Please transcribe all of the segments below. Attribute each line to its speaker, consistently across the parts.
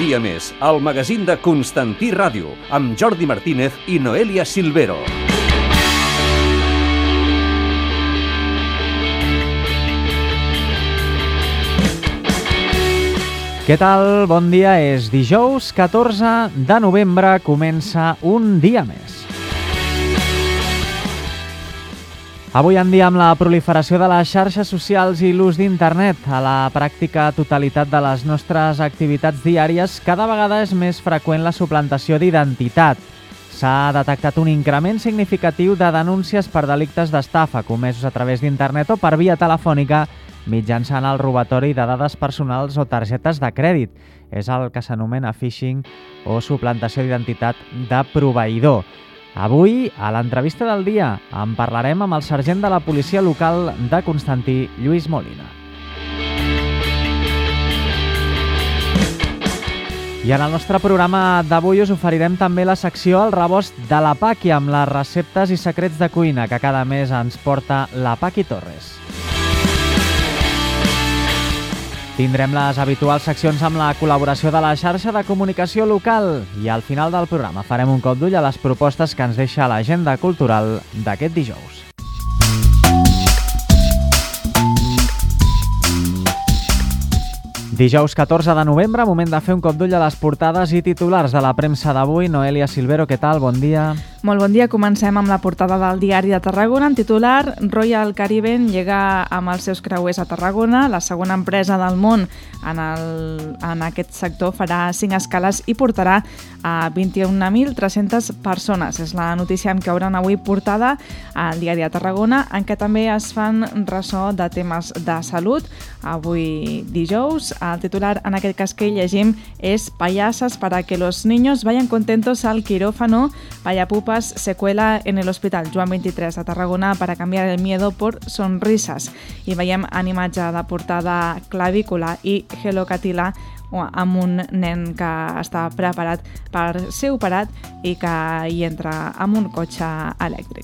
Speaker 1: dia més, el magazín de Constantí Ràdio, amb Jordi Martínez i Noelia Silvero.
Speaker 2: Què tal? Bon dia. És dijous 14 de novembre, comença un dia més. Avui en dia, amb la proliferació de les xarxes socials i l'ús d'internet a la pràctica totalitat de les nostres activitats diàries, cada vegada és més freqüent la suplantació d'identitat. S'ha detectat un increment significatiu de denúncies per delictes d'estafa comesos a través d'internet o per via telefònica mitjançant el robatori de dades personals o targetes de crèdit. És el que s'anomena phishing o suplantació d'identitat de proveïdor. Avui, a l'entrevista del dia, en parlarem amb el sergent de la policia local de Constantí, Lluís Molina. I en el nostre programa d'avui us oferirem també la secció El rebost de la Paqui, amb les receptes i secrets de cuina que cada mes ens porta la Paqui Torres. Tindrem les habituals seccions amb la col·laboració de la xarxa de comunicació local i al final del programa farem un cop d'ull a les propostes que ens deixa l'agenda cultural d'aquest dijous. Dijous 14 de novembre, moment de fer un cop d'ull a les portades i titulars de la premsa d'avui. Noelia Silvero, què tal? Bon dia.
Speaker 3: Molt bon dia. Comencem amb la portada del Diari de Tarragona. En titular, Royal Caribbean llega amb els seus creuers a Tarragona. La segona empresa del món en aquest sector farà 5 escales i portarà a 21.300 persones. És la notícia amb què obren avui portada al Diari de Tarragona, en què també es fan ressò de temes de salut. Avui dijous, el titular en aquest cas que llegim és Payasas para que los niños vayan contentos al quirófano. Payapupas se cuela en el Hospital Joan 23 a Tarragona para cambiar el miedo por sonrisas. I veiem en imatge de portada clavícula i gelocatila amb un nen que està preparat per ser operat i que hi entra amb un cotxe elèctric.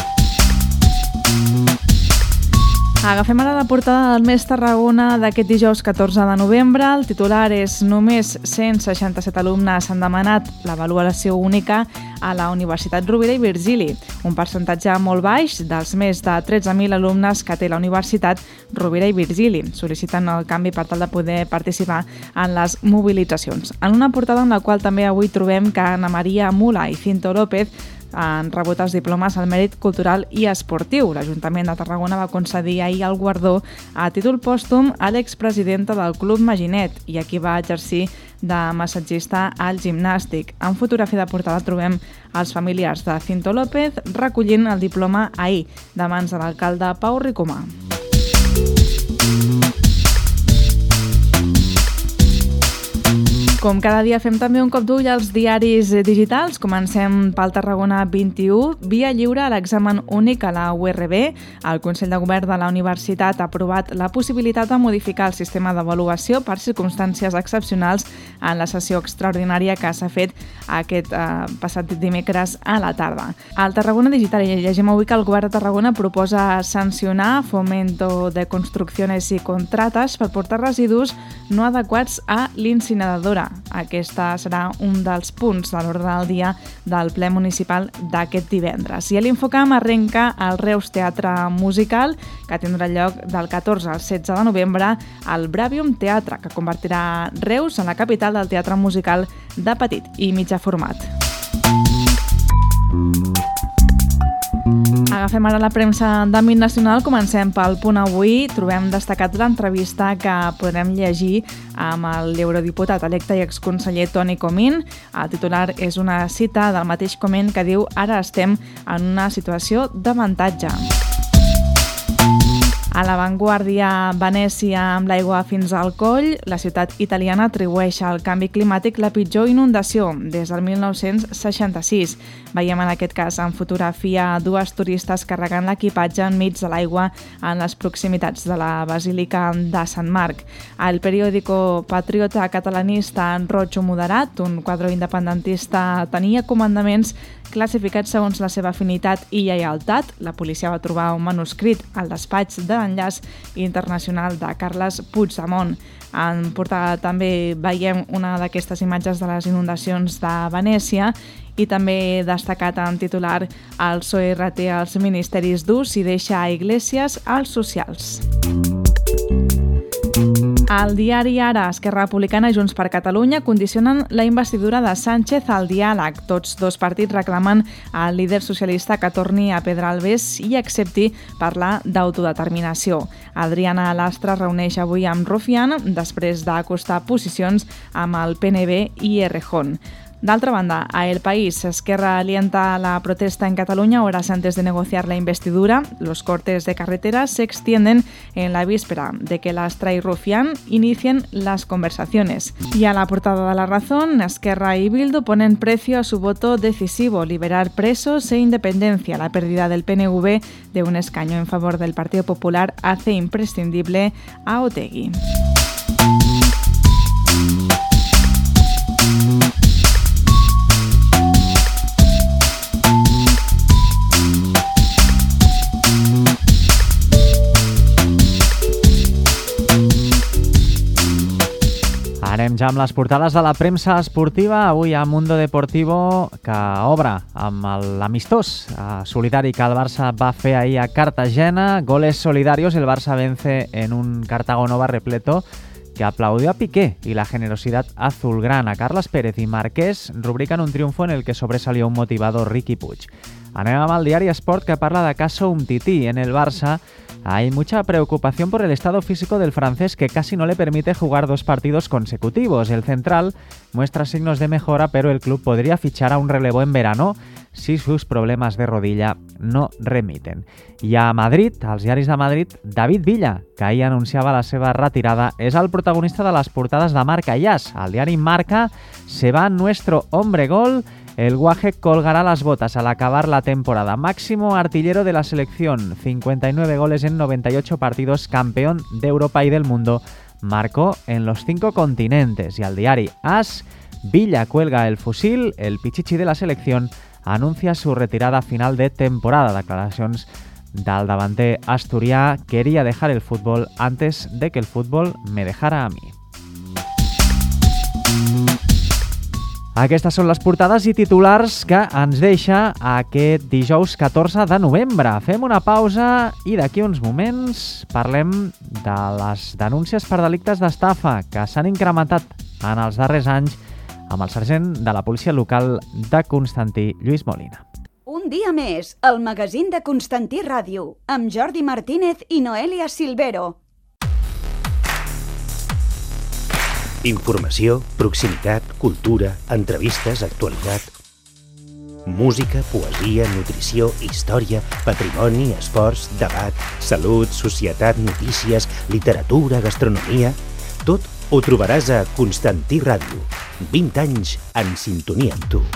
Speaker 3: Agafem ara la portada del Mes Tarragona d'aquest dijous 14 de novembre. El titular és només 167 alumnes han demanat l'avaluació única a la Universitat Rovira i Virgili, un percentatge molt baix dels més de 13.000 alumnes que té la Universitat Rovira i Virgili. Sol·liciten el canvi per tal de poder participar en les mobilitzacions. En una portada en la qual també avui trobem que Ana Maria Mula i Cinto López han rebut els diplomes al mèrit cultural i esportiu. L'Ajuntament de Tarragona va concedir ahir el guardó a títol pòstum a l'expresidenta del Club Maginet i a qui va exercir de massatgista al gimnàstic. En fotografia de portada trobem els familiars de Cinto López recollint el diploma ahir de mans de l'alcalde Pau Ricomà. Com cada dia fem també un cop d'ull als diaris digitals. Comencem pel Tarragona 21. Via lliure a l'examen únic a la URB. El Consell de Govern de la Universitat ha aprovat la possibilitat de modificar el sistema d'avaluació per circumstàncies excepcionals en la sessió extraordinària que s'ha fet aquest passat dimecres a la tarda. Al Tarragona Digital llegim avui que el Govern de Tarragona proposa sancionar Fomento de Construcciones i Contrates per portar residus no adequats a l'incineradora. Aquesta serà un dels punts de l'ordre del dia del ple municipal d'aquest divendres. I a l'Infocamp arrenca el Reus Teatre Musical, que tindrà lloc del 14 al 16 de novembre al Bravium Teatre, que convertirà Reus en la capital del teatre musical de petit i mitjà format. Agafem ara la premsa d'àmbit nacional. Comencem pel Punt Avui. Trobem destacat l'entrevista que podrem llegir amb l'eurodiputat electe i exconseller Toni Comín. El titular és una cita del mateix Comín que diu: ara estem en una situació d'avantatge. A l'avantguàrdia, Venècia amb l'aigua fins al coll. La ciutat italiana atribueix al canvi climàtic la pitjor inundació des del 1966. Veiem en aquest cas en fotografia dues turistes carregant l'equipatge enmig de l'aigua en les proximitats de la Basílica de Sant Marc. El periòdico patriota catalanista en roig o moderat, un quadre independentista, tenia comandaments classificats segons la seva afinitat i lleialtat. La policia va trobar un manuscrit al despatx de l'enllaç internacional de Carles Puigdemont. En portada també veiem una d'aquestes imatges de les inundacions de Venècia i també destacat en titular el PSOE reté als ministeris d'ús i deixa a Iglesias als socials. Al diari Ara, Esquerra Republicana i Junts per Catalunya condicionen la investidura de Sánchez al diàleg. Tots dos partits reclamen al líder socialista que torni a Pedralbes i accepti parlar d'autodeterminació. Adriana Lastra reuneix avui amb Rufián després d'acostar posicions amb el PNB i Errejón. D'altra banda, a El País, Esquerra alienta la protesta en Cataluña horas antes de negociar la investidura. Los cortes de carretera se extienden en la víspera de que Lastra y Rufián inicien las conversaciones. Y a la portada de La Razón, Esquerra y Bildu ponen precio a su voto decisivo, liberar presos e independencia. La pérdida del PNV de un escaño en favor del Partido Popular hace imprescindible a Otegi.
Speaker 2: Anem ja amb les portades de la premsa esportiva. Avui a Mundo Deportivo, que obre amb l'amistós solidari que el Barça va fer ahir a Cartagena. Goles solidarios, el Barça vence en un Cartago Nova repleto que aplaudió a Piqué y la generosidad azulgrana. Carles Pérez y Marqués rubrican un triunfo en el que sobresalió un motivado Riqui Puig. Anem amb el diari Sport, que parla de caso Umtiti. En el Barça hay mucha preocupación por el estado físico del francés, que casi no le permite jugar 2 partidos consecutivos. El central muestra signos de mejora, pero el club podría fichar a un relevo en verano si sus problemas de rodilla no remiten. I a Madrid, als diaris de Madrid, David Villa, que ahir anunciava la seva retirada, és el protagonista de les portades de Marca i AS. Al diari Marca, se va nuestro hombre gol. El Guaje colgará las botas al acabar la temporada. Máximo artillero de la selección, 59 goles en 98 partidos, campeón de Europa y del mundo. Marcó en los 5 continentes. Y al diari AS, Villa cuelga el fusil, el pichichi de la selección anuncia su retirada final de temporada. Declaracions del davanter asturià: quería dejar el fútbol antes de que el fútbol me dejara a mí. Aquestes són les portades i titulars que ens deixa aquest dijous 14 de novembre. Fem una pausa i d'aquí uns moments parlem de les denúncies per delictes d'estafa que s'han incrementat en els darrers anys amb el sergent de la policia local de Constantí, Lluís Molina.
Speaker 4: Un dia més, el magazín de Constantí Ràdio, amb Jordi Martínez i Noelia Silvero.
Speaker 5: Informació, proximitat, cultura, entrevistes, actualitat. Música, poesia, nutrició, història, patrimoni, esports, debat, salut, societat, notícies, literatura, gastronomia... Tot ho trobaràs a Constantí Ràdio. 20 anys en sintonia amb tu.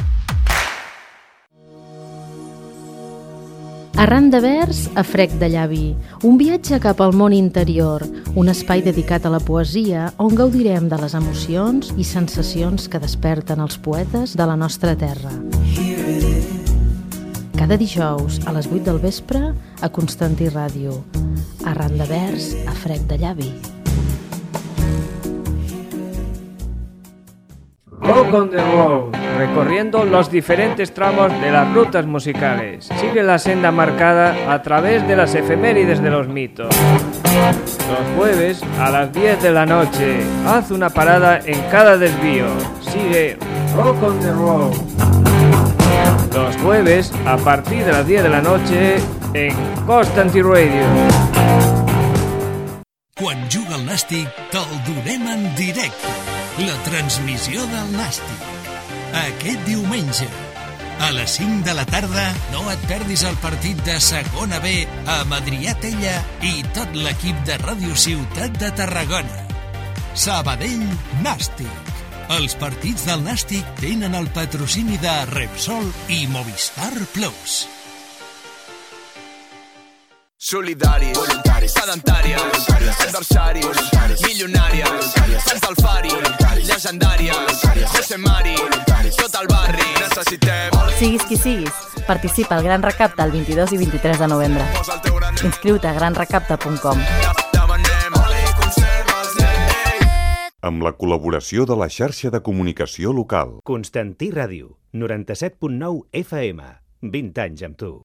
Speaker 6: Arran de vers a frec de llavi, un viatge cap al món interior, un espai dedicat a la poesia on gaudirem de les emocions i sensacions que desperten els poetes de la nostra terra. Cada dijous a les 8 del vespre a Constantí Ràdio. Arran de vers a frec de llavi.
Speaker 7: Rock on the Road, recorriendo los diferentes tramos de las rutas musicales. Sigue la senda marcada a través de las efemérides de los mitos. Los jueves a las 10 de la noche, haz una parada en cada desvío. Sigue Rock on the Road. Los jueves a partir de las 10 de la noche en Constantí Radio.
Speaker 8: Quan juga el Nàstic, te'l donem en directe. La transmissió del Nàstic. Aquest diumenge, a les 5 de la tarda, no et perdis el partit de Segona B amb Adrià Tella i tot l'equip de Ràdio Ciutat de Tarragona. Sabadell Nàstic. Els partits del Nàstic tenen el patrocini de Repsol i Movistar Plus.
Speaker 9: Solidaris, voluntaris, sedentàries, adversaris, milionàries, fans del Fari, legendàries, José Mari, tot el barri, necessitem
Speaker 10: Siguis qui siguis, participa al Gran Recapte el 22 i 23 de novembre. Inscriu-te a granrecapte.com.
Speaker 11: Amb la col·laboració de la xarxa de comunicació local.
Speaker 5: Constantí Ràdio, 97.9 FM. 20 anys amb tu.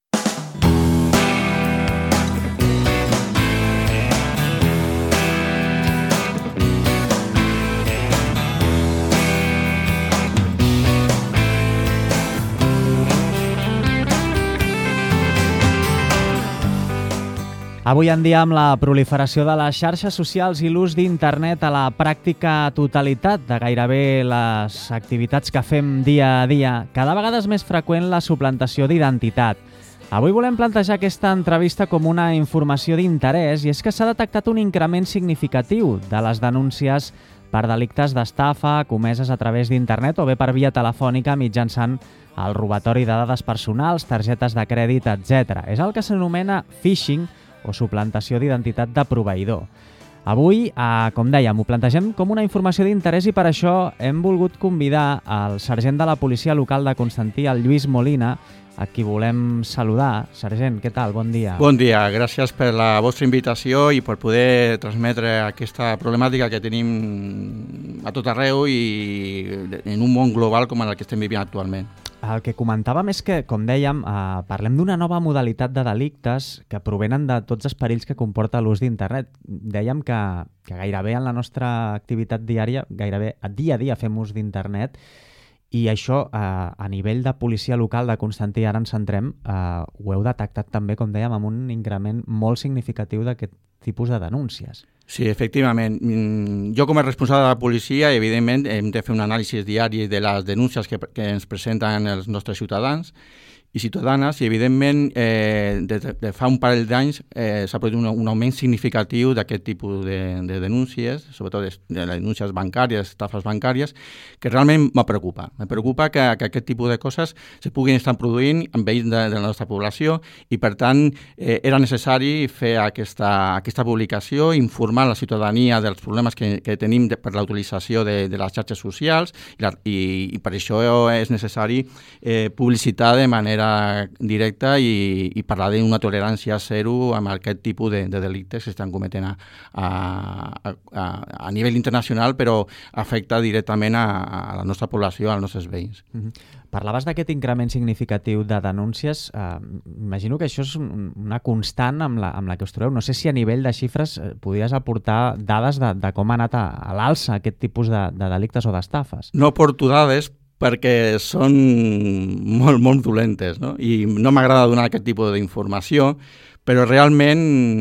Speaker 2: Avui en dia, amb la proliferació de les xarxes socials i l'ús d'internet a la pràctica totalitat de gairebé les activitats que fem dia a dia, cada vegada és més freqüent la suplantació d'identitat. Avui volem plantejar aquesta entrevista com una informació d'interès i és que s'ha detectat un increment significatiu de les denúncies per delictes d'estafa comeses a través d'internet o bé per via telefònica mitjançant el robatori de dades personals, targetes de crèdit, etc. És el que s'anomena phishing o suplantació d'identitat de proveïdor. Avui, com dèiem, ho plantegem com una informació d'interès i per això hem volgut convidar el sergent de la policia local de Constantí, el Lluís Molina, a qui volem saludar. Sergent, què tal? Bon dia.
Speaker 12: Bon dia, gràcies per la vostra invitació i per poder transmetre aquesta problemàtica que tenim a tot arreu i en un món global com el que estem vivint actualment.
Speaker 2: El que comentàvem és que, com dèiem, parlem d'una nova modalitat de delictes que provenen de tots els perills que comporta l'ús d'internet. Dèiem que gairebé en la nostra activitat diària, gairebé dia a dia fem ús d'internet i això a nivell de policia local de Constantí, ara ens centrem, ho heu detectat també, com dèiem, amb un increment molt significatiu d'aquest tipus de denúncies.
Speaker 12: Sí, efectivament. Jo com a responsable de la policia, evidentment, hem de fer un anàlisi diari de les denúncies que ens presenten els nostres ciutadans i ciutadanes i, evidentment, de fa un parell d'anys s'ha produït un augment significatiu d'aquest tipus de denúncies, sobretot de denúncies bancàries, estafes bancàries, que realment me preocupa. Me preocupa que aquest tipus de coses se puguin estar produint amb veïns de la nostra població i, per tant, era necessari fer aquesta publicació, informar la ciutadania dels problemes que tenim per la utilització de les xarxes socials i per això és necessari publicitar de manera directa i parlar d'una tolerància zero amb aquest tipus de delictes que estan cometent a nivell internacional, però afecta directament a la nostra població, als nostres veïns.
Speaker 2: Parlaves d'aquest increment significatiu de denúncies. Imagino que això és una constant amb la que us trobeu. No sé si a nivell de xifres podries aportar dades de com ha anat a l'alça aquest tipus de delictes o d'estafes.
Speaker 12: No aporto dades perquè són molt, molt dolentes, no? I no m'agrada donar aquest tipus d'informació, però realment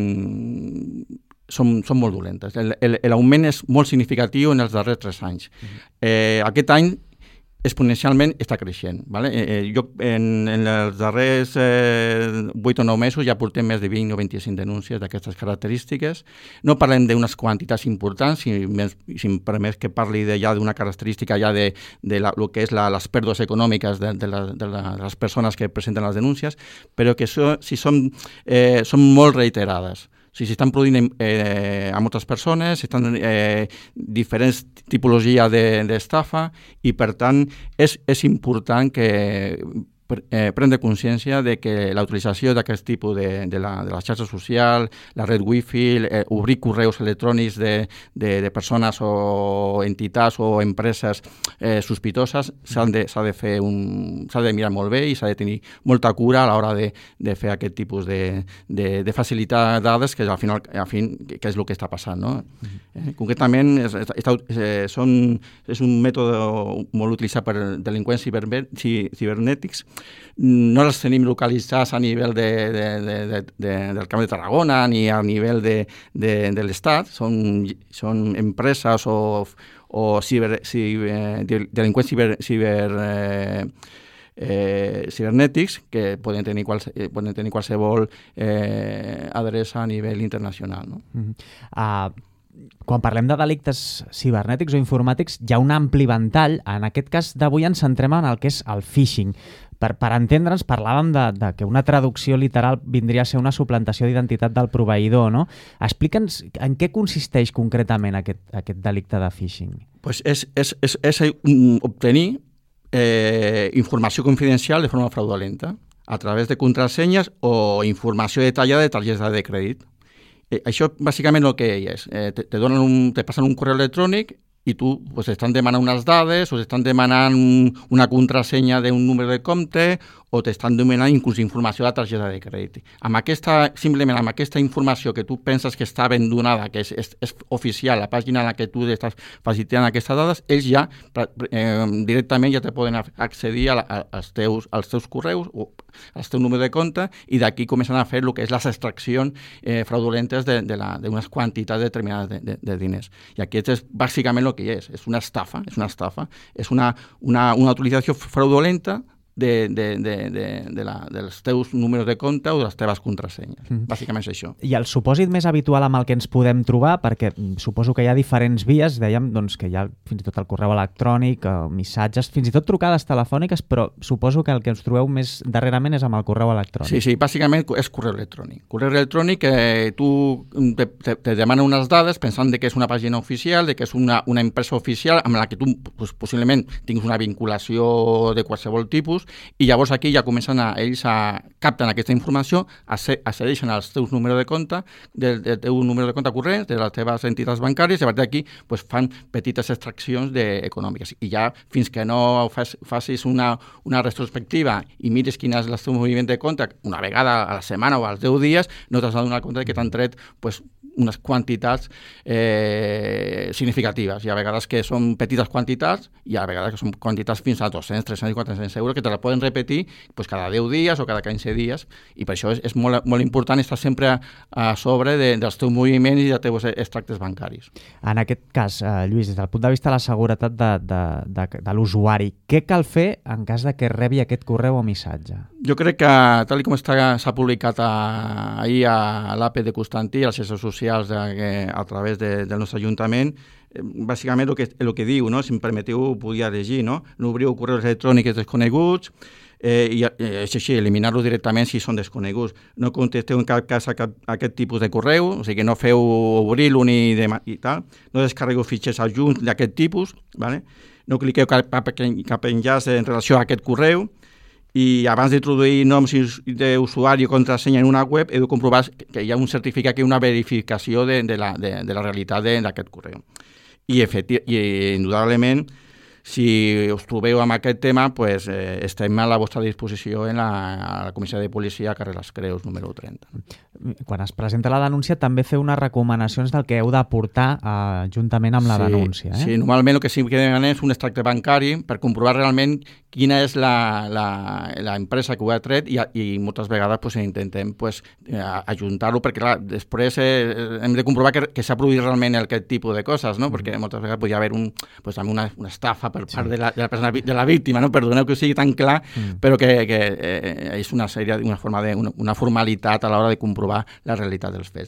Speaker 12: són molt dolentes. L'augment és molt significatiu en els darrers 3 anys. Aquest any exponencialment està creixent. ¿Vale? Jo en els darrers 8 o 9 mesos ja portem més de 20 o 25 denúncies d'aquestes característiques. No parlem d'unes quantitats importants, si em permet que parli ja d'una característica ja de lo que és les pèrdues econòmiques de les persones que presenten les denúncies, però que són molt reiterades. S'estan produint a moltes persones, estan diferents tipologies d'estafa i, per tant, és important que prendre consciència de que la utilització d'aquest tipus de la xarxa social, la red wifi, obrir correus electrònics de persones o entitats o empreses sospitoses s'ha de mirar molt bé i s'ha de tenir molta cura a l'hora de fer aquest tipus de facilitar dades que al final que és el que està passant, no? Concretament és un mètode molt utilitzat per delinqüents cibernètics. No els tenim localitzats a nivell del Camp de Tarragona ni a nivell de l'Estat. Són empreses o delinqüents cibernètics que poden tenir qualsevol adreça a nivell internacional, no?
Speaker 2: Quan parlem de delictes cibernètics o informàtics, hi ha un ampli ventall. En aquest cas d'avui ens centrem en el que és el phishing. Per entendre'ns, parlàvem de que una traducció literal vindria a ser una suplantació d'identitat del proveïdor, no? Explica'ns en què consisteix concretament aquest delicte de phishing.
Speaker 12: Pues és obtenir informació confidencial de forma fraudulenta a través de contrasenyes o informació detallada de targeta de crèdit. Això bàsicament el que és. Te passen un correu electrònic i tu t'estan demanant unes dades o t'estan demanant una contrasenya d'un número de compte o t'estan demanant inclús informació de la targeta de crèdit. Simplement amb aquesta informació que tu penses que està ben donada, que és oficial, la pàgina en la que tu estàs facilitant aquestes dades, ells ja directament ja te poden accedir als teus correus o al teu número de compte i d'aquí comencen a fer el que és les extraccions fraudulentes d'unes quantitats determinades de diners. I aquest és bàsicament el que és una estafa, és una utilització fraudulenta dels teus números de compte o de les teves contrasenyes. Bàsicament és això.
Speaker 2: I el supòsit més habitual amb el que ens podem trobar, perquè suposo que hi ha diferents vies, dèiem que hi ha fins i tot el correu electrònic, missatges, fins i tot trucades telefòniques, però suposo que el que ens trobeu més darrerament és amb el correu electrònic.
Speaker 12: Sí, bàsicament és correu electrònic. Correu electrònic que tu te demana unes dades pensant que és una pàgina oficial, que és una empresa oficial amb la que tu possiblement tinguis una vinculació de qualsevol tipus, i llavors aquí ja comencen ells a capten aquesta informació, accedeixen als teus números de compte, del teu número de compte corrent, de les teves entitats bancàries, i a partir d'aquí fan petites extraccions econòmiques. I ja fins que no facis una retrospectiva i mires quin és el teu moviment de compte una vegada a la setmana o als 10 dies, no t'has de donar compte que t'han tret unes quantitats significatives. Hi ha vegades que són petites quantitats i hi ha vegades que són quantitats fins a 200, 300 i 400 euros que te la poden repetir cada 10 dies o cada 15 dies i per això és molt important estar sempre a sobre dels teus moviments i dels teus extractes bancaris.
Speaker 2: En aquest cas, Lluís, des del punt de vista de la seguretat de l'usuari, què cal fer en cas de que rebi aquest correu o missatge?
Speaker 12: Jo crec que, tal com s'ha publicat ahir a l'AP de Constantí, a les xarxes socials a través del nostre Ajuntament, bàsicament el que diu, si em permeteu podria llegir, no obriu correus electrònics desconeguts, i és així, eliminar-los directament si són desconeguts. No contesteu en cap cas a aquest tipus de correu, o sigui que no feu obrir-lo ni tal, no descarregueu fitxers adjunts d'aquest tipus, no cliqueu cap enllaç en relació a aquest correu, i abans d'introduir noms d'usuari o contrasenya en una web heu de comprovar que hi ha un certificat, que hi ha una verificació de la realitat d'aquest correu. I indudablement, si us trobeu amb aquest tema, estem a la vostra disposició a la comissió de policia a carrer Les Creus, número 30.
Speaker 2: Quan es presenta la denúncia també feu unes recomanacions del que heu d'aportar juntament amb la denúncia.
Speaker 12: Sí, normalment el que sí que demanem és un extracte bancari per comprovar realment quina és l'empresa que ho ha tret i moltes vegades intentem ajuntar-lo perquè clar, després hem de comprovar que s'ha produït realment aquest tipus de coses, perquè moltes vegades podria haver una estafa per part de la víctima, perdoneu que ho sigui tan clar, però que és una formalitat a l'hora de comprovar la realitat dels fets.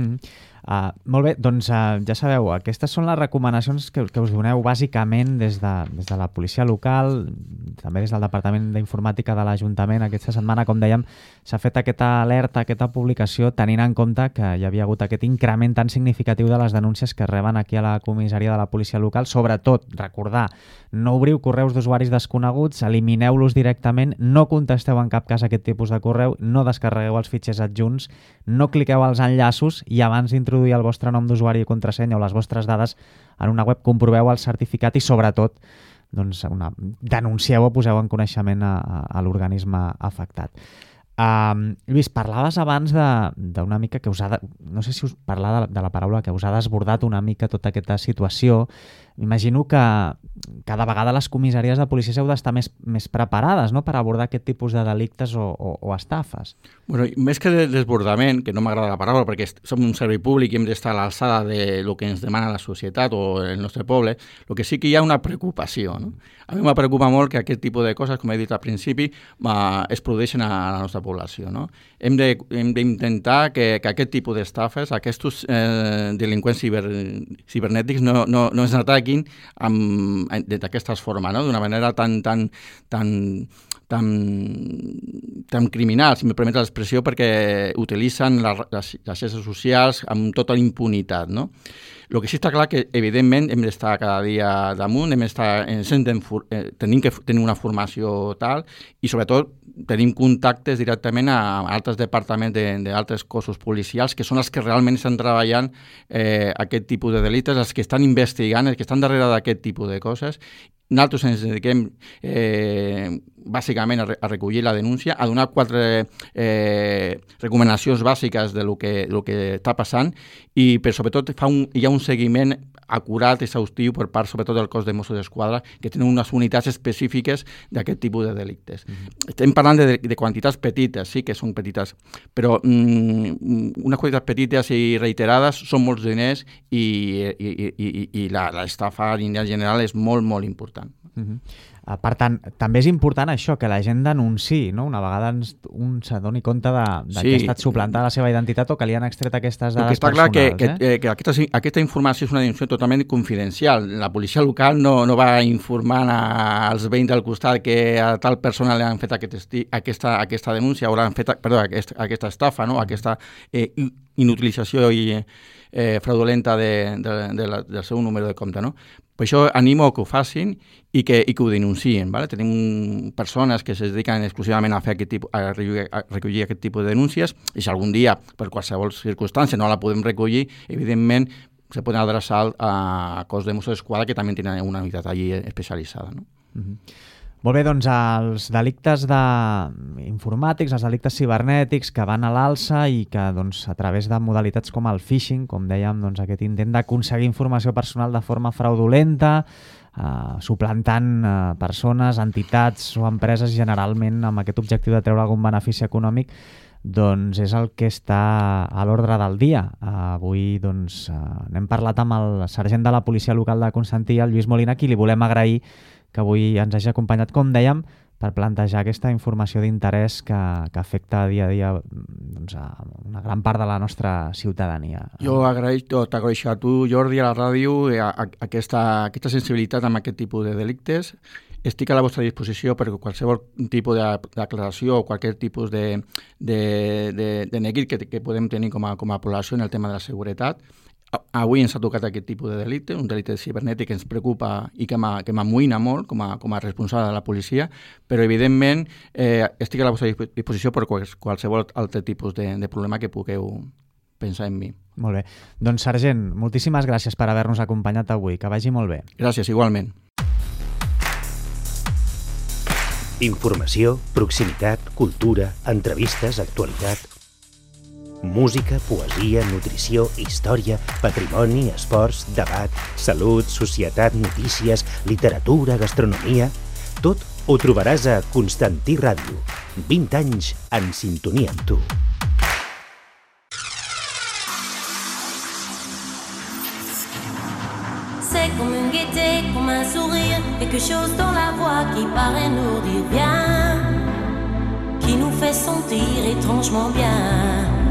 Speaker 2: Molt bé, doncs ja sabeu, aquestes són les recomanacions que us doneu bàsicament des de la policia local, també des del Departament d'Informàtica de l'Ajuntament. Aquesta setmana, com dèiem, s'ha fet aquesta alerta, aquesta publicació, tenint en compte que hi havia hagut aquest increment tan significatiu de les denúncies que reben aquí a la comissaria de la policia local. Sobretot, recordar, no obriu correus d'usuaris desconeguts, elimineu-los directament, no contesteu en cap cas aquest tipus de correu, no descarregueu els fitxers adjunts, no cliqueu als enllaços i abans d'introduir el vostre nom d'usuari i contrasenya o les vostres dades en una web, comproveu el certificat i, sobretot, denuncieu o poseu en coneixement a l'organisme afectat. Lluís, parlaves abans d'una mica que us ha... No sé si us parlava de la paraula que us ha desbordat una mica tota aquesta situació. M'imagino que cada vegada les comissaries de policia heu d'estar més preparades per abordar aquest tipus de delictes o estafes.
Speaker 12: Bueno, més que de desbordament, que no m'agrada la paraula perquè som un servei públic i hem d'estar a l'alçada del que ens demana la societat o el nostre poble, el que sí que hi ha una preocupació. A mi me preocupa molt que aquest tipus de coses, com he dit al principi, es produeixen a la nostra població. Hem d'intentar que aquest tipus d'estafes, aquests delinqüents cibernètics no ens ataquin d'aquesta forma, d'una manera tan criminal, si me permet l'expressió, perquè utilitzen les xarxes socials amb tota la impunitat, no? El que sí està clar que, evidentment, hem d'estar cada dia damunt, tenim que tenir una formació tal i, sobretot, tenim contactes directament a altres departaments d'altres cossos policials que són els que realment estan treballant aquest tipus de delictes, els que estan investigant, els que estan darrere d'aquest tipus de coses. Nosaltres ens dediquem bàsicament a recollir la denúncia, a donar 4 recomanacions bàsiques de lo que està passant i, per sobretot, hi ha un seguiment acurat, exhaustiu per part, sobretot, del cos de Mossos d'Esquadra, que tenen unes unitats específiques d'aquest tipus de delictes. Estem parlant de quantitats petites, sí que són petites, però unes quantitats petites i reiterades són molts diners i l'estafa en general és molt, molt important.
Speaker 2: Per tant, també és important això, que la gent denunciï, no? Una vegada un s'adoni compte que ha estat suplantada la seva identitat o que li han extret aquestes dades personals.
Speaker 12: Està clar que aquesta informació és una denúncia totalment confidencial. La policia local no va informant als veïns del costat que a tal persona li han fet aquesta denúncia, o l'han fet, aquesta estafa, no? Aquesta inutilització fraudulenta del seu número de compte, no? Per això animo que ho facin i que ho denuncien. ¿Vale? Tenim persones que es dediquen exclusivament a recollir aquest tipus de denúncies i si algun dia, per qualsevol circumstància, no la podem recollir, evidentment se poden adreçar al cos de Mossos d'Esquadra, que també tenen una unitat allí especialitzada. No?
Speaker 2: Molt bé, doncs els delictes informàtics, els delictes cibernètics que van a l'alça i que a través de modalitats com el phishing, com dèiem, aquest intent d'aconseguir informació personal de forma fraudulenta, suplantant persones, entitats o empreses generalment amb aquest objectiu de treure algun benefici econòmic, doncs és el que està a l'ordre del dia. Avui n'hem parlat amb el sergent de la policia local de Constantí, el Lluís Molina, qui li volem agrair que avui ens hagi acompanyat, com dèiem, per plantejar aquesta informació d'interès que afecta dia a dia a una gran part de la nostra ciutadania.
Speaker 12: Jo t'agraeixo a tu, Jordi, a la ràdio, aquesta sensibilitat amb aquest tipus de delictes. Estic a la vostra disposició per qualsevol tipus d'aclaració o qualsevol tipus de neguit que podem tenir com a població en el tema de la seguretat. Avui ens ha tocat aquest tipus de delicte, un delicte cibernètic que ens preocupa i que m'amoïna molt com a responsable de la policia, però evidentment estic a la vostra disposició per qualsevol altre tipus de problema que pugueu pensar en mi.
Speaker 2: Molt bé. Doncs, sergent, moltíssimes gràcies per haver-nos acompanyat avui. Que vagi molt bé.
Speaker 12: Gràcies, igualment.
Speaker 5: Informació, proximitat, cultura, entrevistes, actualitat... Música, poesia, nutrició, història, patrimoni, esports, debat, salut, societat, notícies, literatura, gastronomia... Tot ho trobaràs a Constantí Ràdio. 20 anys en sintonia amb tu.
Speaker 13: C'est comme une gaieté, comme un sourire, quelque chose dans la voix qui paraît nous dire bien, qui nous fait sentir étrangement bien.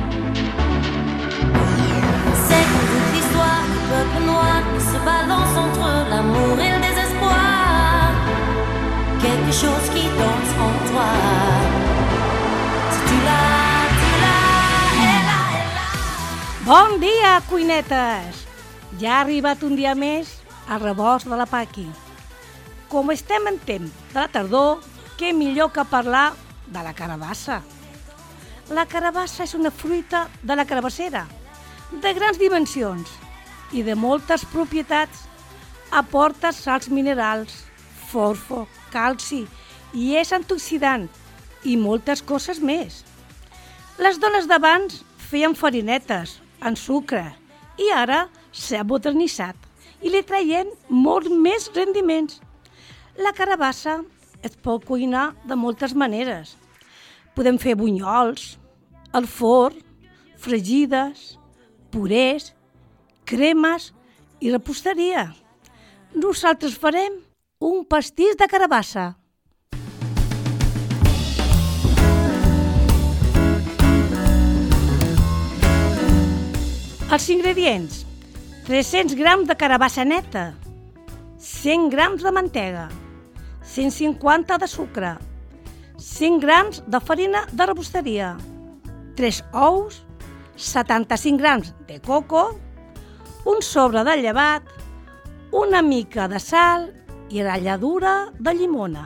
Speaker 13: C'est comme toute l'histoire du peuple noir qui se balance entre l'amour et le désespoir. Quelque chose qui danse en toi. Si tu l'as, elle a.
Speaker 14: Bon dia, cuinetes! Ja ha arribat un dia més al rebost de la Paqui. Com estem en temps de la tardor, què millor que parlar de la carabassa. La carabassa és una fruita de la carabassera, de grans dimensions i de moltes propietats. Aporta sals minerals, fòsfor, calci i és antioxidant i moltes coses més. Les dones d'abans feien farinetes en sucre i ara s'ha modernitzat i li traiem molt més rendiments. La carabassa es pot cuinar de moltes maneres. Podem fer bunyols, al forn, fregides, purés, cremes i reposteria. Nosaltres farem un pastís de carabassa. Els ingredients: 300 grams de carabassa neta, 100 grams de mantega, 150 de sucre, 5 grams de farina de reposteria, 3 ous, 75 grams de coco, un sobre de llevat, una mica de sal i ratlladura de llimona.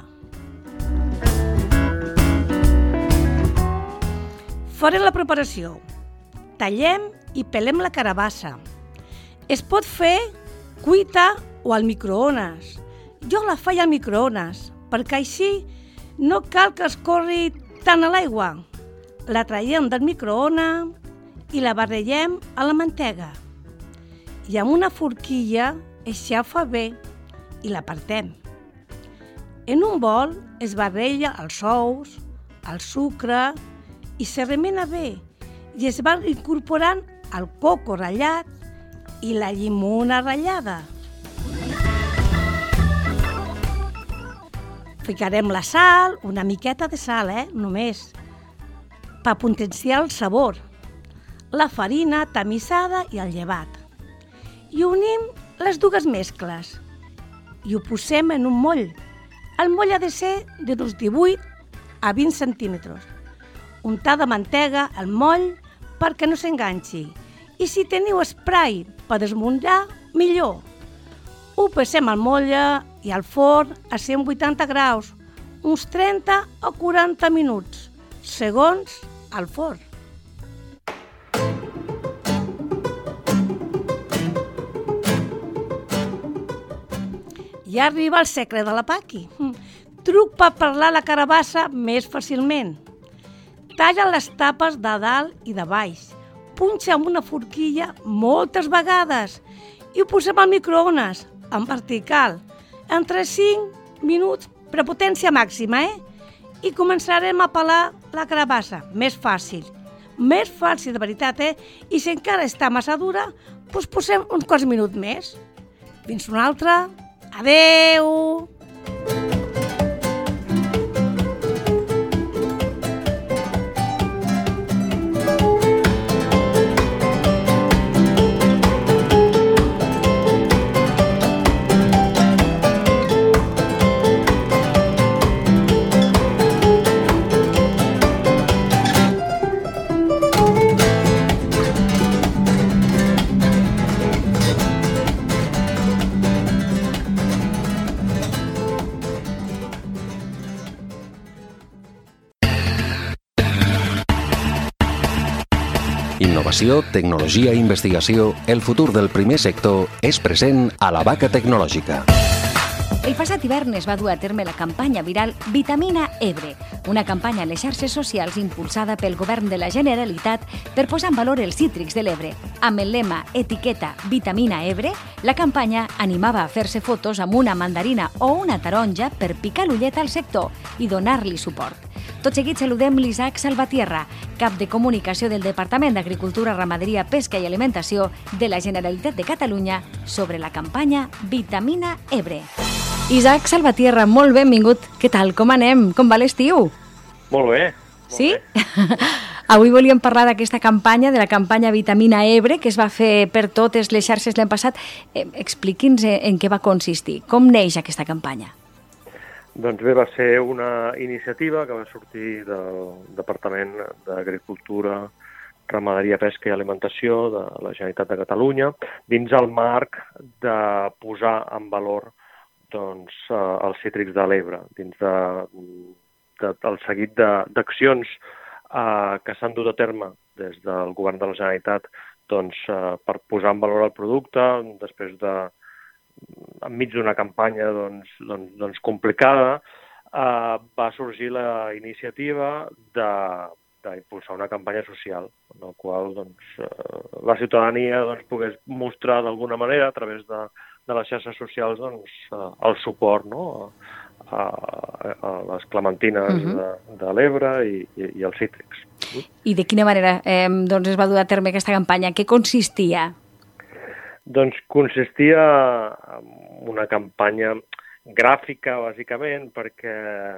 Speaker 14: Farem la preparació. Tallem i pelem la carabassa. Es pot fer cuita o al microones. Jo la faig al microones, perquè així no cal que escorri tant a l'aigua. La traiem del microones i la barregem a la mantega. I amb una forquilla es xafa bé i la partem. En un bol es barreja els ous, el sucre i se remena bé i es va incorporant el coco ratllat i la llimona ratllada. Ficarem la sal, una miqueta de sal, només, per potenciar el sabor, la farina tamissada i el llevat. I unim les dues mescles i ho posem en un moll. El moll ha de ser d'uns 18 a 20 centímetres. Untar de mantega el moll perquè no s'enganxi. I si teniu spray per desmuntar, millor. Ho passem al motlle i al forn a 180 graus, uns 30 o 40 minuts, segons el forn. Ja arriba el secret de la Paqui. Truc per parlar la carabassa més fàcilment. Talla les tapes de dalt i de baix. Punxa amb una forquilla moltes vegades i ho posem al microones, en vertical, entre 5 minuts, però potència màxima, I començarem a pelar la carabassa. Més fàcil de veritat, I si encara està massa dura, doncs posem uns quants minuts més. Fins una altra. Adeu!
Speaker 1: Innovació, tecnologia i investigació, el futur del primer sector és present a la Vaca Tecnològica.
Speaker 15: El passat hivern es va dur a terme la campanya viral Vitamina Ebre, una campanya a les xarxes socials impulsada pel govern de la Generalitat per posar en valor els cítrics de l'Ebre. Amb el lema Etiqueta Vitamina Ebre, la campanya animava a fer-se fotos amb una mandarina o una taronja per picar l'ullet al sector i donar-li suport. Tot seguit saludem l'Isaac Salvatierra, cap de comunicació del Departament d'Agricultura, Ramaderia, Pesca i Alimentació de la Generalitat de Catalunya sobre la campanya Vitamina Ebre. Isaac Salvatierra, molt benvingut. Què tal? Com anem? Com va l'estiu?
Speaker 16: Molt bé.
Speaker 15: Sí? Avui volíem parlar d'aquesta campanya, de la campanya Vitamina Ebre, que es va fer per totes les xarxes l'any passat. Expliqui'ns en què va consistir. Com neix aquesta campanya?
Speaker 16: Doncs bé, va ser una iniciativa que va sortir del Departament d'Agricultura, Ramaderia, Pesca i Alimentació de la Generalitat de Catalunya, dins el marc de posar en valor els cítrics de l'Ebre, dins del seguit d'accions que s'han dut a terme des del govern de la Generalitat per posar en valor el producte, després enmig d'una campanya complicada, va sorgir la iniciativa d'impulsar una campanya social, en la qual la ciutadania pogués mostrar d'alguna manera, a través de les xarxes socials, el suport a les clementines de l'Ebre i els cítrics.
Speaker 15: I de quina manera es va dur a terme aquesta campanya? Què consistia?
Speaker 16: Doncs consistia en una campanya gràfica, bàsicament, perquè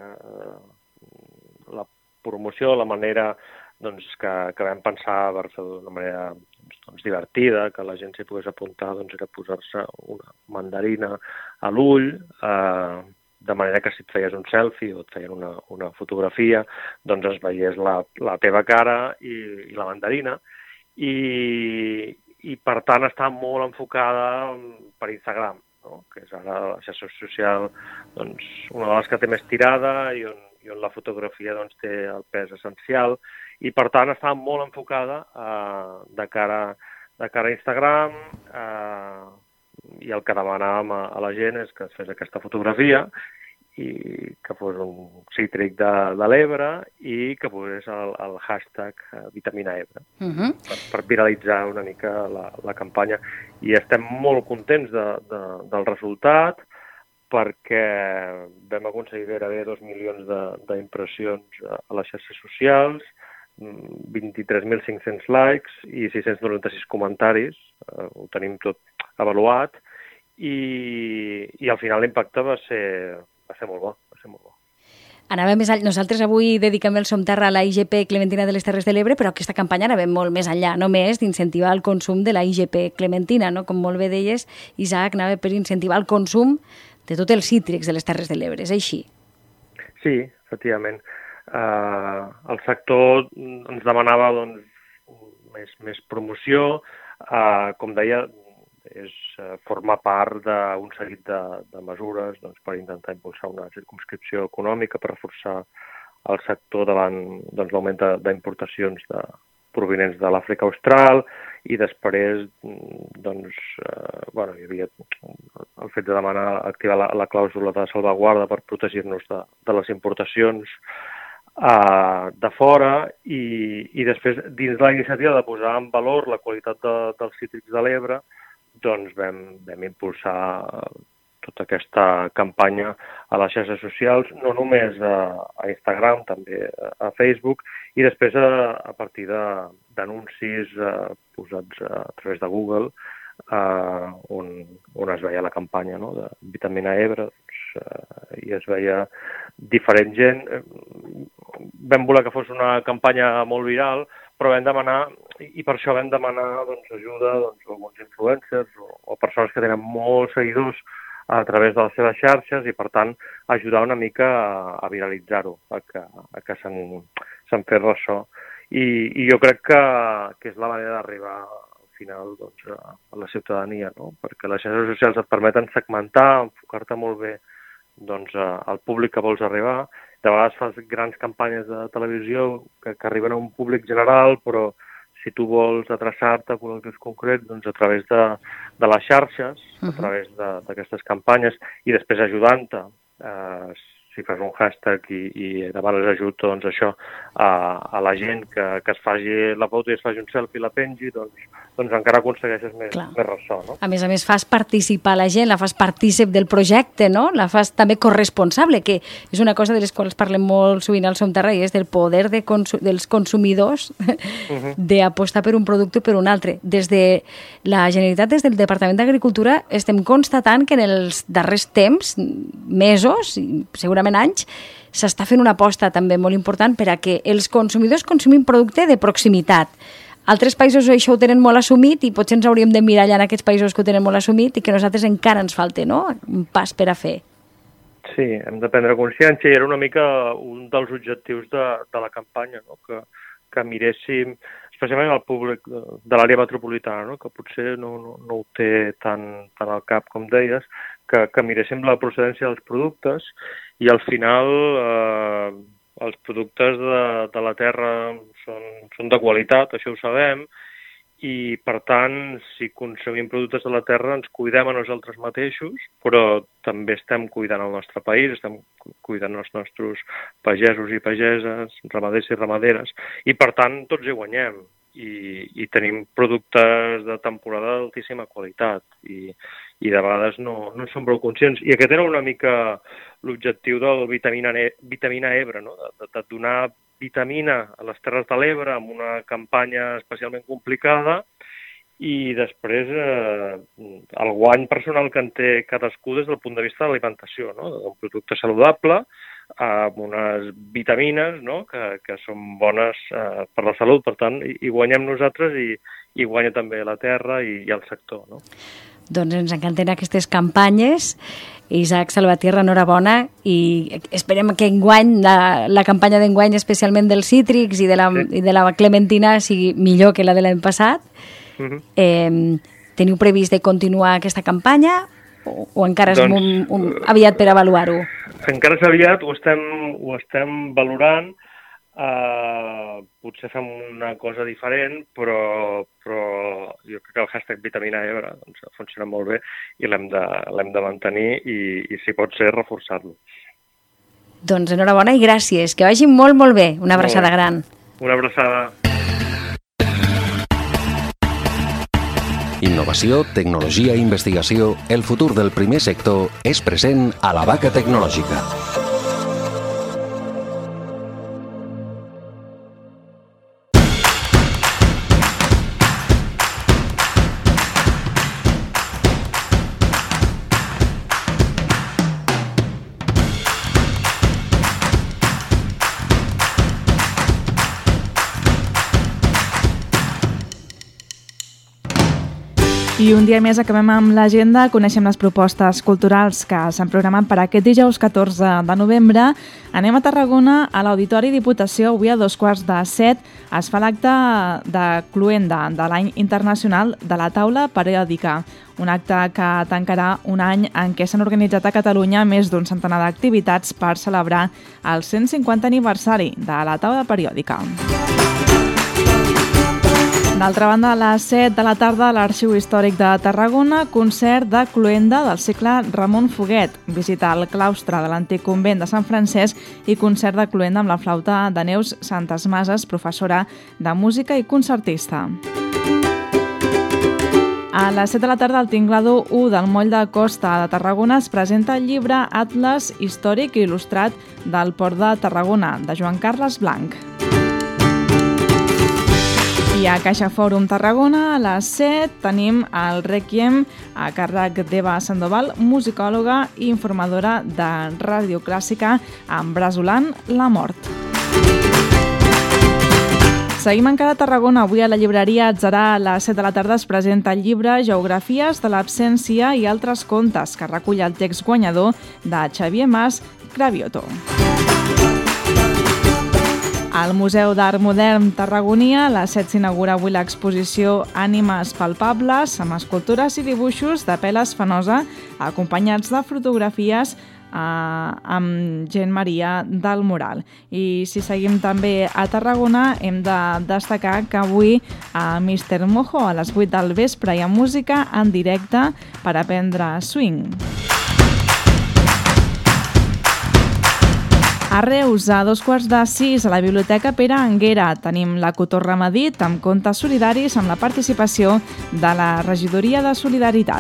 Speaker 16: la promoció, la manera que vam pensar per fer d'una manera divertida, que la gent s'hi pogués apuntar, era posar-se una mandarina a l'ull, de manera que si et feies un selfie o et feien una fotografia, doncs es veiés la teva cara i la mandarina, i per tant està molt enfocada per Instagram, no? Que és ara la xarxa social doncs, una de les que té més tirada i on la fotografia doncs, té el pes essencial, i per tant està molt enfocada de cara a Instagram, i el que demanàvem a la gent és que es fes aquesta fotografia i que fos un cítric de l'Ebre i que posés el hashtag Vitamina Ebre per viralitzar una mica la campanya. I estem molt contents del resultat perquè vam aconseguir gairebé 2 milions d'impressions a les xarxes socials, 23.500 likes i 696 comentaris, ho tenim tot avaluat, i al final l'impacte va ser molt bo,
Speaker 15: Anava més enllà. Nosaltres avui dediquem el Som Terra a la IGP Clementina de les Terres de l'Ebre, però aquesta campanya anava molt més enllà, només d'incentivar el consum de la IGP Clementina, no? Com molt bé deies, Isaac, anava per incentivar el consum de tots els cítrics de les Terres de l'Ebre, és així?
Speaker 16: Sí, efectivament. El sector ens demanava doncs, més promoció, com deia, és formar part d'un seguit de mesures doncs, per intentar impulsar una circumscripció econòmica, per reforçar el sector davant doncs, l'augment d'importacions provinents de l'Àfrica Austral, i després doncs, hi havia el fet de demanar activar la clàusula de salvaguarda per protegir-nos de les importacions de fora, i després dins la iniciativa de posar en valor la qualitat dels cítrics de l'Ebre, doncs vam impulsar tota aquesta campanya a les xarxes socials, no només a Instagram, també a Facebook, i després a partir d'anuncis posats a través de Google, on es veia la campanya de Vitamina Ebre, i es veia diferent gent. Vam voler que fos una campanya molt viral, però vam demanar, i per això vam demanar ajuda a alguns influencers o persones que tenen molts seguidors a través de les seves xarxes, i per tant ajudar una mica a viralitzar-ho, a que se'n fes ressò. I jo crec que és la manera d'arribar al final a la ciutadania, no? Perquè les xarxes socials et permeten segmentar, enfocar-te molt bé al públic que vols arribar. De vegades fas grans campanyes de televisió que arriben a un públic general, però si tu vols adreçar-te a col·lectius concrets, doncs a través de les xarxes, a través d'aquestes campanyes, i després ajudant-te, si fas un hashtag i demanes ajut, doncs això, a la gent que es faci la foto i es faci un selfie i la pengi, doncs encara aconsegueixes més ressò, no?
Speaker 15: A més, fas participar la gent, la fas partícip del projecte, no? La fas també corresponsable, que és una cosa de les quals parlem molt sovint al Som Terra, i és del poder dels consumidors d'apostar per un producte o per un altre. Des de la Generalitat, des del Departament d'Agricultura, estem constatant que en els darrers temps, mesos, segurament anys, s'està fent una aposta també molt important per a que els consumidors consumin producte de proximitat. Altres països això ho tenen molt assumit, i potser ens hauríem de mirar allà en aquests països que ho tenen molt assumit, i que nosaltres encara ens falta, no?, un pas per a fer.
Speaker 16: Sí, hem de prendre consciència, i era una mica un dels objectius de la campanya, no? Que miréssim, especialment el públic de l'àrea metropolitana, no? Que potser no ho té tan al cap com deies, que miréssim la procedència dels productes, i al final els productes de la terra són de qualitat, això ho sabem, i per tant, si consumim productes de la terra ens cuidem a nosaltres mateixos, però també estem cuidant el nostre país, estem cuidant els nostres pagesos i pageses, ramaders i ramaderes, i per tant tots hi guanyem, i tenim productes de temporada d'altíssima qualitat, i de vegades no en som prou conscients. I aquest era una mica l'objectiu del Vitamina Ebre, no? De donar vitamina a les Terres de l'Ebre amb una campanya especialment complicada, i després el guany personal que en té cadascú des del punt de vista de l'alimentació, no? Un producte saludable, amb unes vitamines, no? que són bones per la salut, per tant, hi guanyem nosaltres, i guanya també la terra i el sector, no?
Speaker 15: Doncs ens encanten aquestes campanyes. Isaac Salvatierra, enhorabona, i esperem que enguany, la campanya d'enguany, especialment dels cítrics i de la clementina, sigui millor que la de l'any passat. Teniu previst de continuar aquesta campanya o encara és aviat per avaluar-ho?
Speaker 16: Encara és aviat, ho estem valorant. Potser fem una cosa diferent, però jo crec que el hashtag Vitamina Ebre funciona molt bé i l'hem de mantenir i si pot ser, reforçar-lo.
Speaker 15: Doncs enhorabona i gràcies, que vagi molt, molt bé. Una abraçada gran.
Speaker 16: Una abraçada.
Speaker 1: Innovació, tecnologia i investigació, el futur del primer sector és present a la Vaca Tecnològica.
Speaker 3: I un dia més acabem amb l'agenda, coneixem les propostes culturals que s'han programat per aquest dijous 14 de novembre. Anem a Tarragona, a l'Auditori Diputació, avui a 6:45 es fa l'acte de cloenda de l'any internacional de la taula periòdica. Un acte que tancarà un any en què s'han organitzat a Catalunya més d'un centenar d'activitats per celebrar el 150 aniversari de la taula periòdica. D'altra banda, a les 7 de la tarda a l'Arxiu Històric de Tarragona, concert de cloenda del cicle Ramon Foguet, visita al claustre de l'antic convent de Sant Francesc i concert de cloenda amb la flauta de Neus Santes Mases, professora de música i concertista. A les 7 de la tarda, al Tinglado 1 del Moll de Costa de Tarragona es presenta el llibre Atles històric i il·lustrat del Port de Tarragona, de Joan Carles Blanc. I a Caixa Fòrum Tarragona, a les 7, tenim el Requiem a càrrec d'Eva Sandoval, musicòloga i informadora de ràdio clàssica, embrasolant la mort. Seguim encara a Tarragona. Avui a la llibreria Atzarà a les 7 de la tarda es presenta el llibre Geografies de l'absència i altres contes, que recull el text guanyador de Xavier Mas Cravioto. Al Museu d'Art Modern Tarragonia, a les 7 s'inaugura avui l'exposició Ànimes palpables, amb escultures i dibuixos de Peles Fenosa, acompanyats de fotografies amb Gent Maria del Moral. I si seguim també a Tarragona, hem de destacar que avui a Mr. Mojo a les 8 del vespre hi ha música en directe per aprendre swing. A Reus, a 5:15, a la Biblioteca Pere Anguera, tenim la Cotorra Medit amb contes solidaris amb la participació de la Regidoria de Solidaritat.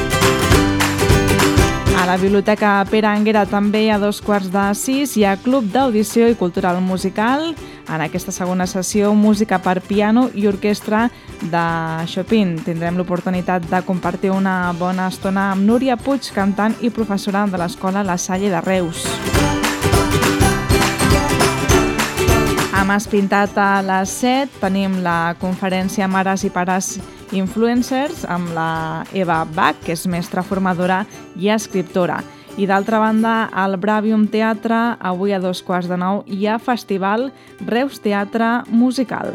Speaker 3: A la Biblioteca Pere Anguera també a 5:15 hi ha Club d'Audició i Cultural Musical. En aquesta segona sessió, música per piano i orquestra de Chopin. Tindrem l'oportunitat de compartir una bona estona amb Núria Puig, cantant i professora de l'Escola La Salle de Reus. A Mas Pintat a les 7 tenim la conferència Mares i Pares Influencers amb la Eva Bach, que és mestra formadora i escriptora. I d'altra banda, al Bravium Teatre, avui a 8:45 hi ha Festival Reus Teatre Musical.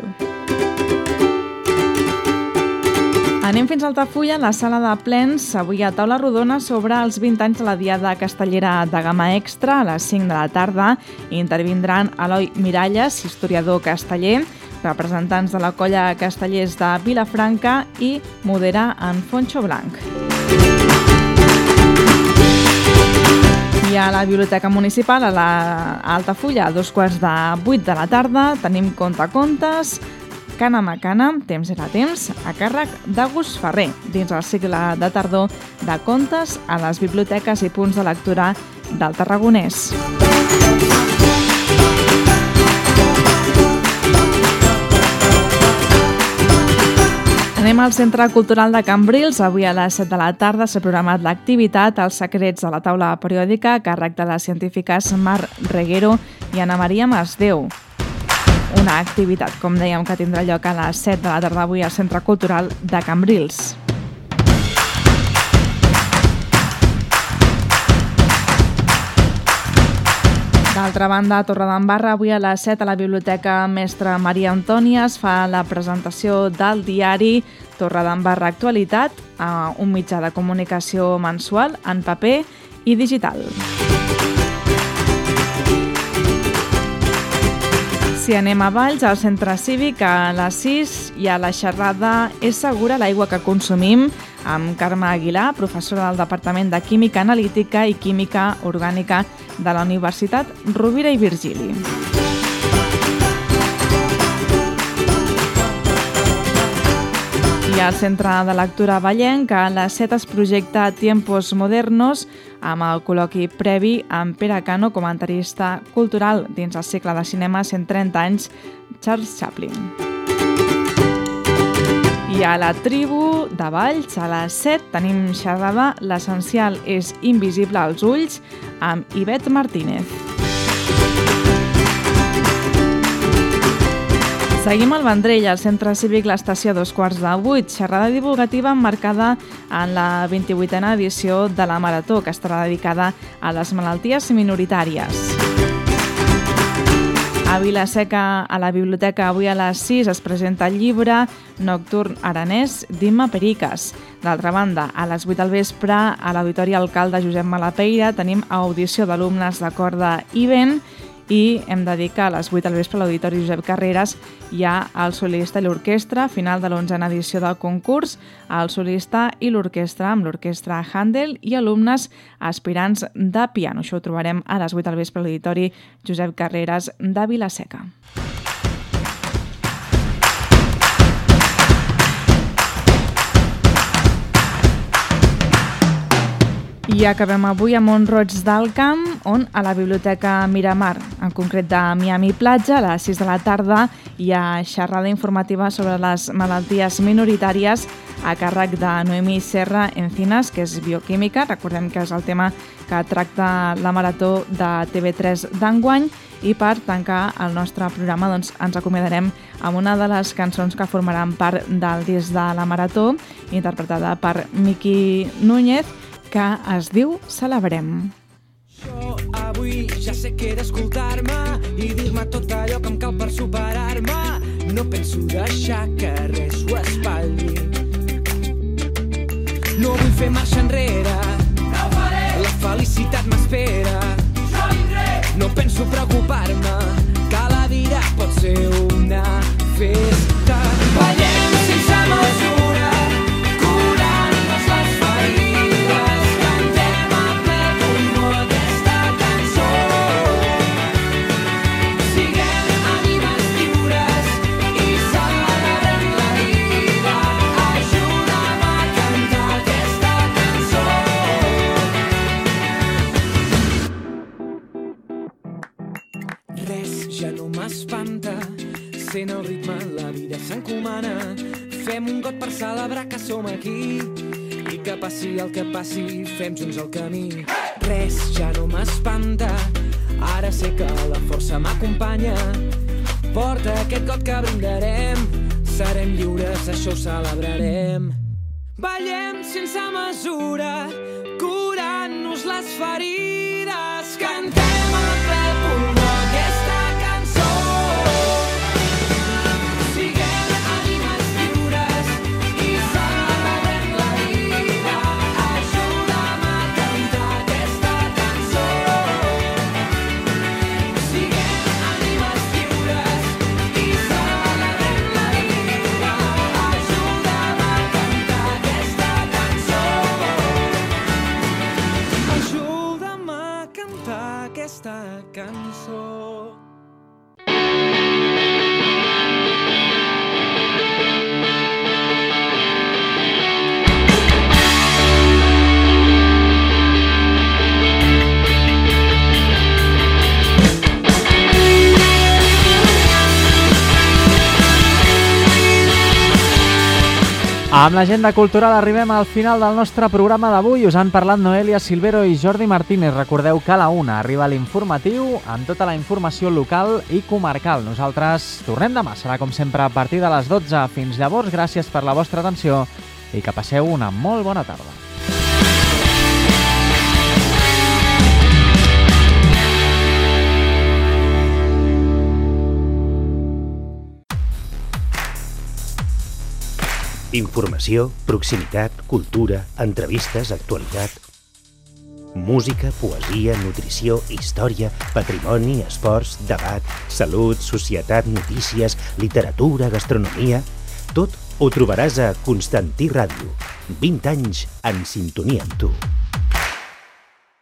Speaker 3: Anem fins a Altafulla, la sala de plens, avui a taula rodona sobre els 20 anys de la Diada Castellera de Gamma Extra a les 5 de la tarda. Intervindran Eloi Miralles, historiador casteller, representants de la colla Castellers de Vilafranca i modera en Foncho Blanc. I a la Biblioteca Municipal, a l'Altafulla, a 7:15 de la tarda, tenim Contacontes, Cana Macana, Temps era temps, a càrrec d'Agus Ferrer, dins el cicle de tardor de contes a les biblioteques i punts de lectura del Tarragonès. Anem al Centre Cultural de Cambrils. Avui a les 7 de la tarda s'ha programat l'activitat Els secrets de la taula periòdica a càrrec de les científiques Mar Reguero i Ana Maria Masdeu. Una activitat, com dèiem, que tindrà lloc a les 7 de la tarda avui al Centre Cultural de Cambrils. D'altra banda, a Torredembarra, avui a les 7 a la Biblioteca Mestre Maria Antònia es fa la presentació del diari Torredembarra Actualitat, un mitjà de comunicació mensual en paper i digital. Si anem a Valls, al centre cívic, a les 6 hi ha la xerrada És segura l'aigua que consumim? Amb Carme Aguilar, professora del Departament de Química Analítica i Química Orgànica de la Universitat Rovira i Virgili. I al Centre de Lectura Vallenc, a les 7 es projecta Tiempos Modernos, amb el col·loqui previ amb Pere Cano, comentarista cultural dins el cicle de cinema 130 anys Charles Chaplin. I a la tribu de Valls, a les 7, tenim xerrada L'essencial és invisible als ulls, amb Ivet Martínez. Seguim al Vendrell, al centre cívic l'estació 7:15, xerrada divulgativa emmarcada en la 28a edició de la Marató, que estarà dedicada a les malalties minoritàries. A Vila-seca, a la biblioteca, avui a les 6 es presenta el llibre Nocturn aranès d'Imma Periques. D'altra banda, a les 8 del vespre, a l'Auditori Alcalde Josep Malapeira, tenim audició d'alumnes de corda i vent, i hem de dir que a les 8 del vespre a l'Auditori Josep Carreras hi ha el solista i l'orquestra, final de l'11a edició del concurs, el solista i l'orquestra amb l'orquestra Handel i alumnes aspirants de piano. Això ho trobarem a les 8 del vespre a l'Auditori Josep Carreras de Vila-seca. I acabem avui a Mont-roig del Camp, on a la Biblioteca Miramar, en concret de Miami Platja, a les 6 de la tarda, hi ha xerrada informativa sobre les malalties minoritàries a càrrec de Noemí Serra Encinas, que és bioquímica. Recordem que és el tema que tracta la Marató de TV3 d'enguany. I per tancar el nostre programa ens acomiadarem amb una de les cançons que formaran part del disc de la Marató, interpretada per Miqui Núñez, que es diu Celebrem.
Speaker 17: Jo avui ja sé que he d'escoltar-me i dir-me tot allò que em cal per superar-me. No penso deixar que res ho espatlli. No vull fer marxa enrere. No ho faré. La felicitat m'espera. Jo vindré. No penso preocupar-me, que la vida pot ser una festa. Ballem sense mesura, curant-nos les ferides. Cantem a ple pulmó aquesta cançó. Siguem ànimes lliures i celebrem la vida. Ajuda'm a cantar aquesta cançó. Res ja no m'espanta, sent el ritme la vida s'encomana. Fem un got per celebrar que som aquí i que passi el que passi, fem junts el camí. Res ja no m'espanta, ara sé que la força m'acompanya. Porta aquest got que brindarem, serem lliures, això ho celebrarem. Ballem sense mesura, curant-nos les ferides. Cantem a ple pulmó aquesta cançó. Siguem ànimes lliures i celebrem la vida. Ajuda'm a cantar aquesta cançó. Siguem ànimes lliures i celebrem la vida. Ajuda'm a cantar aquesta cançó. Ajuda'm a cantar aquesta cançó.
Speaker 2: Amb l'agenda cultural arribem al final del nostre programa d'avui. Us han parlat Noelia Silvero i Jordi Martínez. Recordeu que a la 1 arriba l'informatiu amb tota la informació local i comarcal. Nosaltres tornem demà. Serà com sempre a partir de les 12. Fins llavors, gràcies per la vostra atenció i que passeu una molt bona tarda.
Speaker 5: Informació, proximitat, cultura, entrevistes, actualitat. Música, poesia, nutrició, història, patrimoni, esports, debat, salut, societat, notícies, literatura, gastronomia... Tot ho trobaràs a Constantí Ràdio. 20 anys en sintonia amb tu.